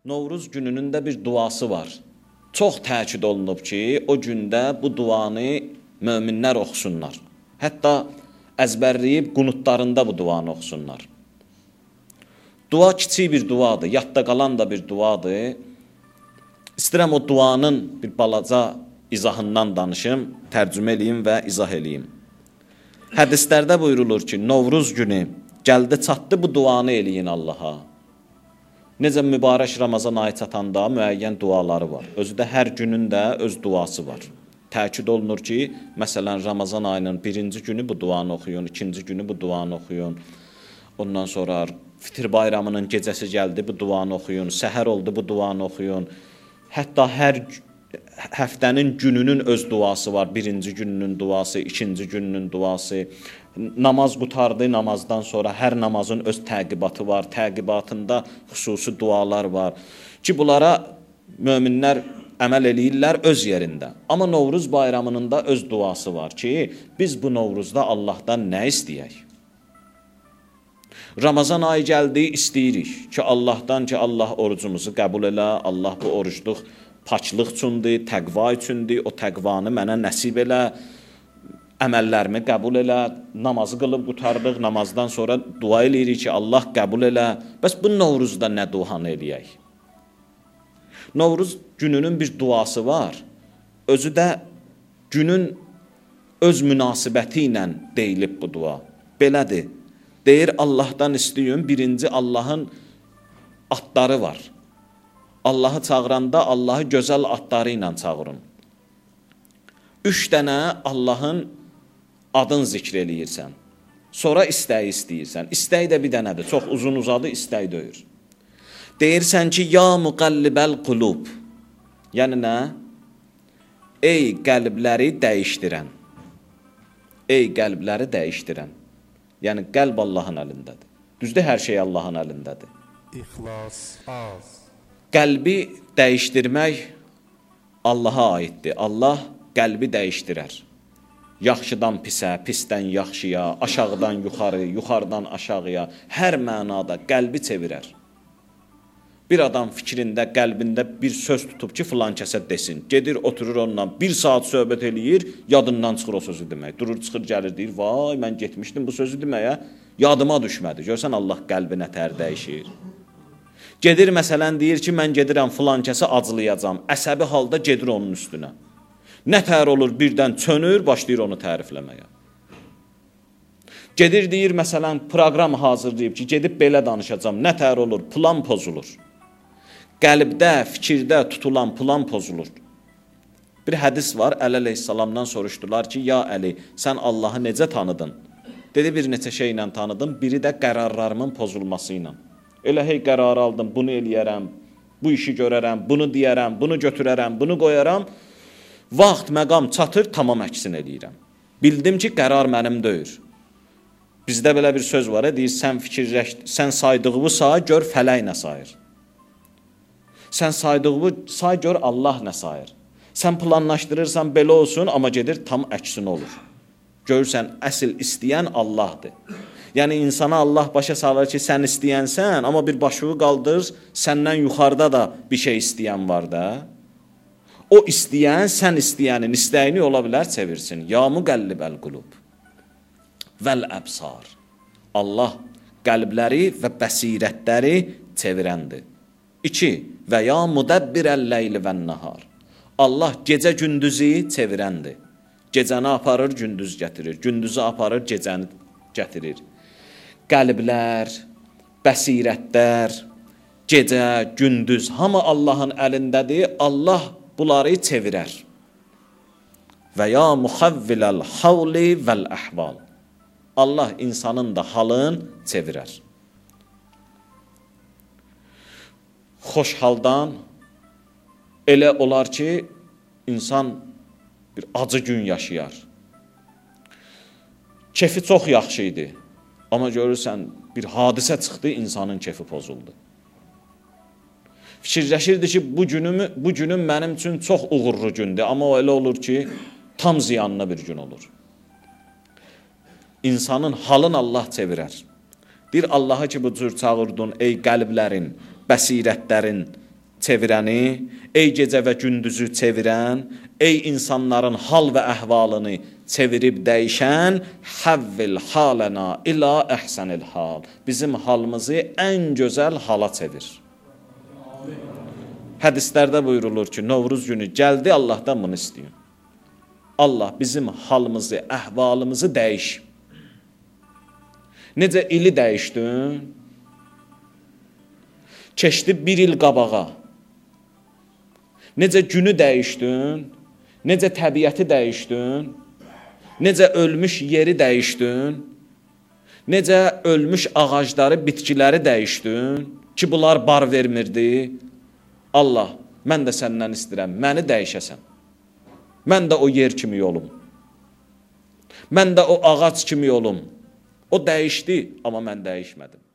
Novruz gününün də bir duası var. Çox təkid olunub ki, o gündə bu duanı möminlər oxusunlar. Hətta əzbərləyib qunutlarında bu duanı oxusunlar. Dua kiçik bir duadır, yadda qalan da bir duadır. İstəyirəm o duanın bir balaca izahından danışım, tərcümə eləyim və izah eləyim. Hədislərdə buyurulur ki, Novruz günü gəldi çatdı bu duanı eləyin Allaha. Necə mübarək Ramazan ayı çatanda müəyyən duaları var. Özü də hər günün də öz duası var. Təkid olunur ki, məsələn, Ramazan ayının birinci günü bu duanı oxuyun, ikinci günü bu duanı oxuyun. Ondan sonra Fitir bayramının gecəsi gəldi, bu duanı oxuyun. Səhər oldu, bu duanı oxuyun. Hətta hər həftənin gününün öz duası var. Birinci gününün duası, ikinci gününün duası. Namaz qutardı, namazdan sonra hər namazın öz təqibatı var. Təqibatında xüsusi dualar var. Ki, bunlara möminlər əməl eləyirlər öz yerində. Amma Novruz bayramının da öz duası var ki, biz bu Novruzda Allahdan nə istəyək? Ramazan ayı gəldi, istəyirik ki, Allahdan ki, Allah orucumuzu qəbul elə, Allah bu orucluq paçlıq üçündür, təqva üçündür, o təqvanı mənə nəsib elə, əməllərimi qəbul elə, namazı qılıb qutardıq, namazdan sonra dua eləyirik ki, Allah qəbul elə. Bəs bu Novruzda nə duanı eləyək? Novruz gününün bir duası var. Özü də günün öz münasibəti ilə deyilib bu dua. Belədir. Deyir, Allahdan istəyin, birinci Allahın atları var. Allahı çağıranda Allahı gözəl atları ilə çağırın. 3 dənə Allahın adın zikr eləyirsən. Sonra istəyi istəyirsən. İstəyi də bir dənədir. Çox uzun uzadı, istəyi döyür. Deyirsən ki, ya müqallibəl qulub. Yəni nə? Ey qəlbləri dəyişdirən. Ey qəlbləri dəyişdirən. Yəni qəlb Allahın əlindədir. Düzdür, hər şey Allahın əlindədir. İxlas az. Qəlbi dəyişdirmək Allaha aiddir. Allah qəlbi dəyişdirər. Yaxşıdan pisə, pisdən yaxşıya, aşağıdan yuxarı, yuxarıdan aşağıya, hər mənada qəlbi çevirər. Bir adam fikrində, qəlbində bir söz tutub ki, filan kəsə desin. Gedir, oturur onunla, 1 saat söhbət eləyir, yadından çıxır o sözü demək. Durur, çıxır, gəlir, deyir, vay, mən getmişdim bu sözü deməyə, yadıma düşmədi. Görsən, Allah qəlbinə tər dəyişir. Gedir, məsələn, deyir ki, mən gedirəm, filan kəsə acılayacam. Əsəbi halda gedir onun üstünə. Nə tər olur, birdən çönür, başlayır onu tərifləməyə. Gedir, deyir, məsələn, proqram hazırlayıb ki, gedib belə danışacam, nə tər olur, plan pozulur. Qəlbdə, fikirdə tutulan plan pozulur. Bir hədis var, Əli əleyhissalamdan soruşdular ki, ya Əli, sən Allahı necə tanıdın? Dedi, bir neçə şeylə tanıdım, biri də qərarlarımın pozulması ilə. Elə hey qərar aldım, bunu eləyərəm, bu işi görərəm, bunu deyərəm, bunu götürərəm, bunu qoyaram. Vaxt, məqam çatır, tamam əksin eləyirəm. Bildim ki, qərar mənim deyir. Bizdə belə bir söz var, deyir, sən saydığını say, gör fələk nə sayır. Sən saydığını say, gör Allah nə sayır. Sən planlaşdırırsan, belə olsun, amma gedir, tam əksin olur. Görürsən, əsl istəyən Allahdır. Yəni, insana Allah başa salır ki, sən istəyənsən, amma bir başığı qaldır, səndən yuxarıda da bir şey istəyən var da. O istəyən, sən istəyənin istəyini ola bilər çevirsin. Ya müqəllibəl qulub vəl əbsar. Allah qəlbləri və bəsirətləri çevirəndir. 2. Və ya müdəbbirəl leyli vən nəhar. Allah gecə gündüzü çevirəndir. Gecəni aparır, gündüz gətirir. Gündüzü aparır, gecəni gətirir. Qəlblər, bəsirətlər, gecə, gündüz, hamı Allahın əlindədir. Allah bunları çevirər. Və ya muhavviləl havli vəl əhval. Allah insanın da halın çevirər. Xoş haldan elə olar ki, insan bir acı gün yaşayar. Kefi çox yaxşı idi. Amma görürsən, bir hadisə çıxdı, insanın kefi pozuldu. Fikirləşirdi ki, bu günüm mənim üçün çox uğurlu gündür. Amma o elə olur ki, tam ziyanlı bir gün olur. İnsanın halını Allah çevirər. Deyir, Allaha ki, bu cür çağırdın, ey qəlblərin, bəsirətlərin çevirəni, ey gecə və gündüzü çevirən, ey insanların hal və əhvalını çevirib dəyişən, həvvil halana ila əhsənil hal. Bizim halımızı ən gözəl hala çevir. Hədislərdə buyurulur ki, Novruz günü gəldi, Allahdan bunu istəyin. Allah bizim halımızı, əhvalımızı dəyiş. Necə ili dəyişdin? Keçdi bir il qabağa. Necə günü dəyişdin? Necə təbiəti dəyişdin? Necə ölmüş yeri dəyişdin? Necə ölmüş ağacları, bitkiləri dəyişdin? Ki, bunlar bar vermirdi. Allah, mən də səndən istəyirəm, məni dəyişəsən. Mən də o yer kimi yolum. Mən də o ağac kimi yolum. O dəyişdi, amma mən dəyişmədim.